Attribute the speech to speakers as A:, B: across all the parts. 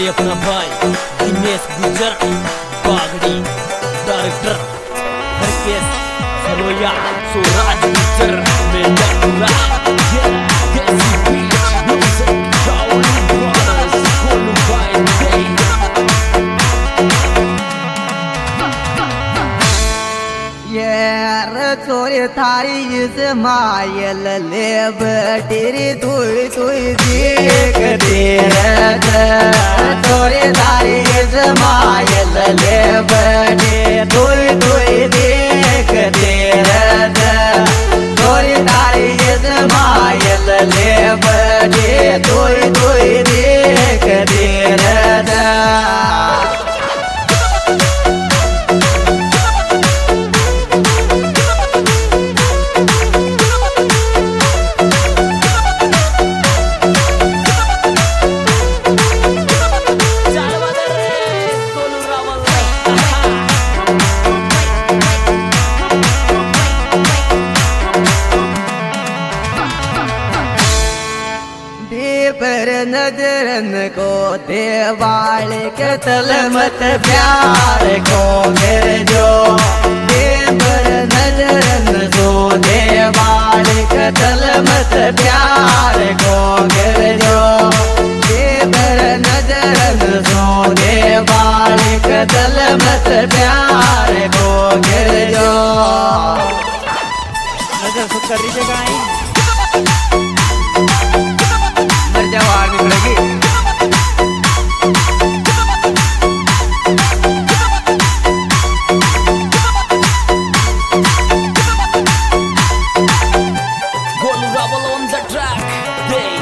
A: ये अपना भाई दिनेश गुजर बागड़ी डायरेक्टर हरकेश सरोया स्वराज गुजर मेला पूरा देसी बीच म्यूजिक चावली ब्रदर्स कोलू भाई
B: यार चोरी थारी इस मायल ले बटीरी तुई तुई देख तेरे चोरी थारी इस मायल ले बटी तुई तुई देख तेरे चोरी थारी इस मायल ले बटी तुई तुई देख तेरे पर नजरन को देवाल के तल मत प्यार को गिर जो पर नजरन को देवाल के तल मत प्यार को गिर जो पर नजरन को देवाल के तल मत प्यार को गिर जो नजर सुख कर लीजिएगा जवान लगी
A: Golu Rebel on the track Day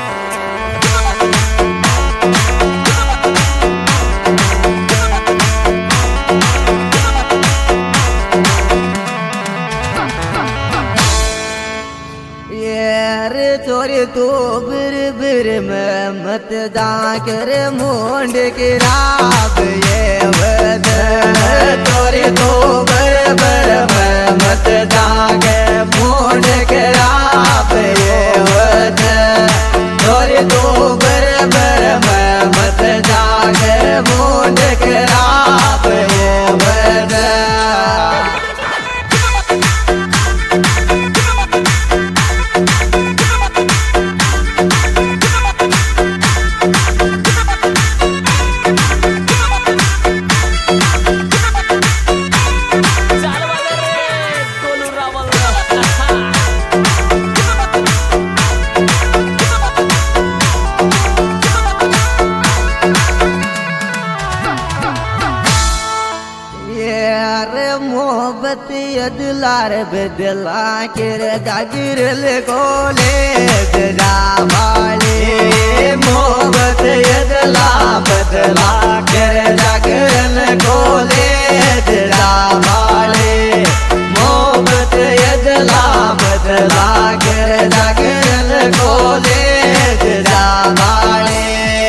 B: चोरी तो बिर बिर में मत जाकर मुंड की राब ये वद चोरी तो बिर बिर में मत जाकर मुंड की राब ये वद चोरी तो बिर बिर में मत जाकर मुंड की राब ये वद मोहब्बत यदलार बदला कर जागिर गोले वाले मोहब्बत यदला बदला कर जागिर गोले वाले मोहब्बत यदला बदला कर जागिर गोले वाले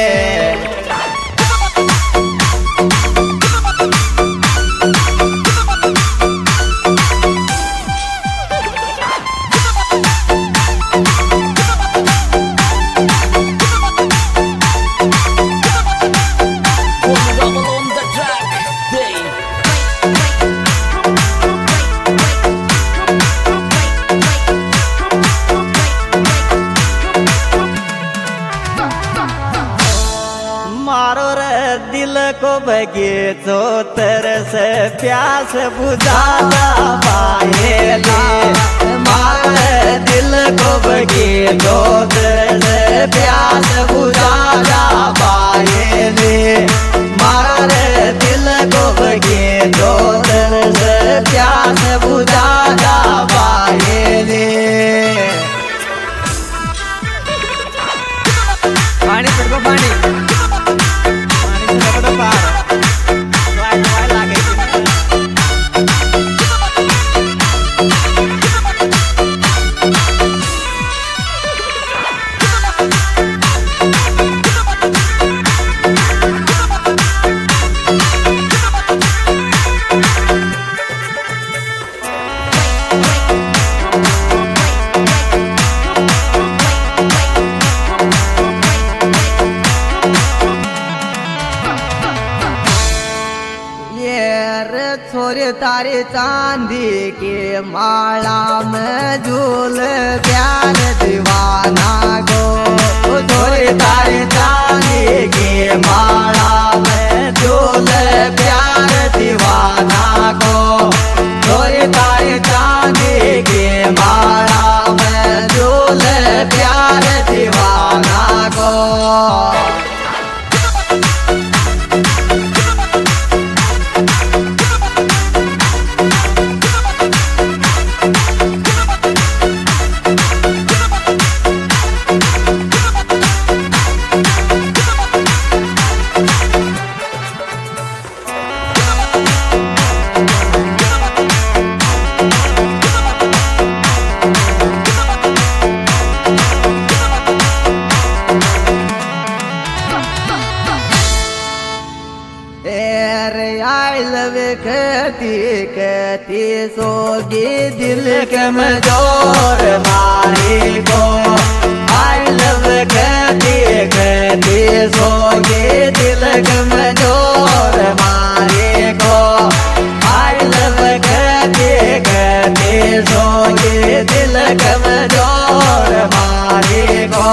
B: दिल को बगीचो तरस प्यास बुझाना पाएगा मारे दिल को बगीचो तरस प्यास बुझाना पाएगे मारे दिल को बगीचो तरस प्यास बुझाना पाएगे पानी पड़को पानी तारी चांदी की माला में झूल प्यार दीवाना गो। छोरी तारी चांदी की माला में झूल प्यार दीवाना गो। छोरी तारी चांदी की माला में झूल प्यार दीवाना गो। आई लव कहती कहती सोगी दिल के मजोर मारी को। आई लव कहती कहती सोगी दिल के मजोर मारी को। आई लव कहती कहती सोगी दिल के मजोर मारी को।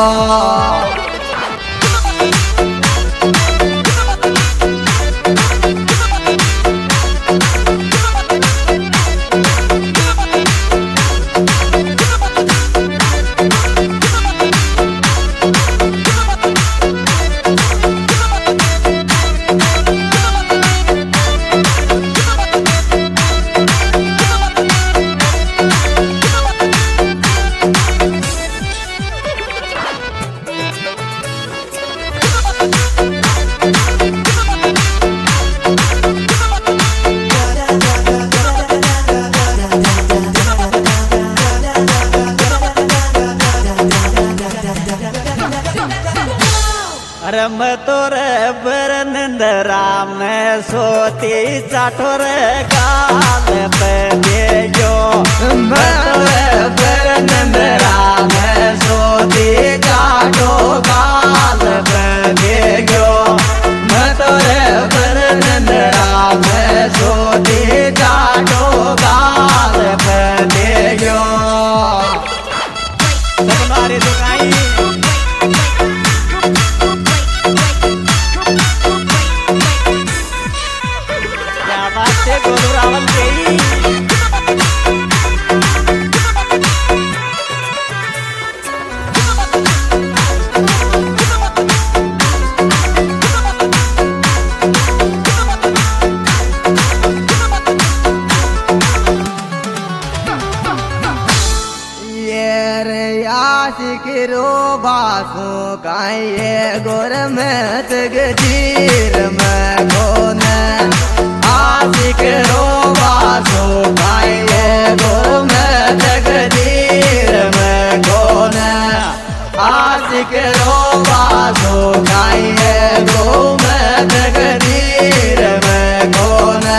B: रम तोर बरनंदरा में सोती चाठोर गाल पे जो। बरनंदरा में सोती चाठो गाल पे जो। तोर बरनंदरा में सोती चाठो गाल पे जो। तुम्हारी दुकाई गोलू रावल गई। ये रे आशिक रो बासु काये गोर में तगदीर में कोने। आशिक रो बासु काये गोर में तगदीर में कोने। आशिक रो बासु काये गोर में तगदीर में कोने।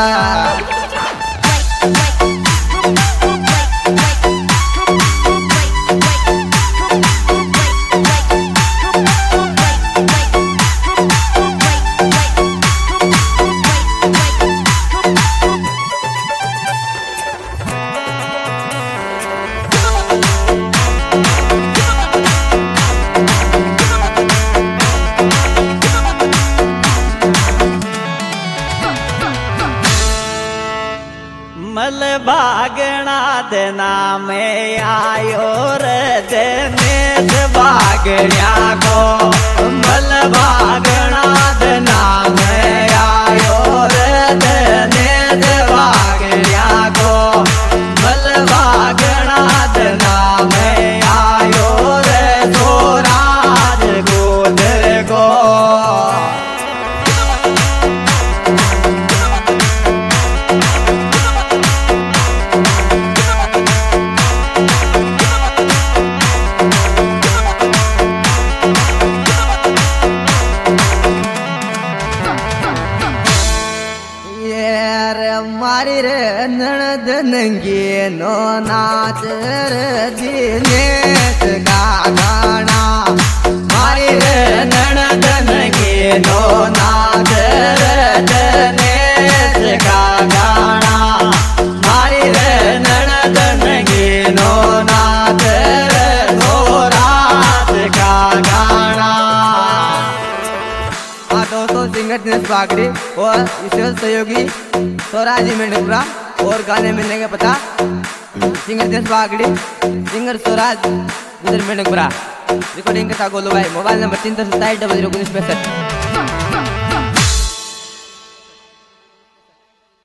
B: मल भागना देना में आयो रे देने से भागना को। मल भागना देना में आयो रे देने से भागना को। मल भागना देना में आयो रे सोराज गोदर को। मारी रे ननद नंगी नो नाच रे दिनेश का गाना। मारी रे ननद नंगी नो नाच रे दिनेश का गाना। सिंगर दिनेश बागड़ी और विशेष सहयोगी स्वराज मेंढकपुरा। और गाने मिलने का पता singer Dinesh Bagdi, singer Swaraj Mendhakpura. Recording के साथ गोलू भाई। Mobile number 327 00 19 65।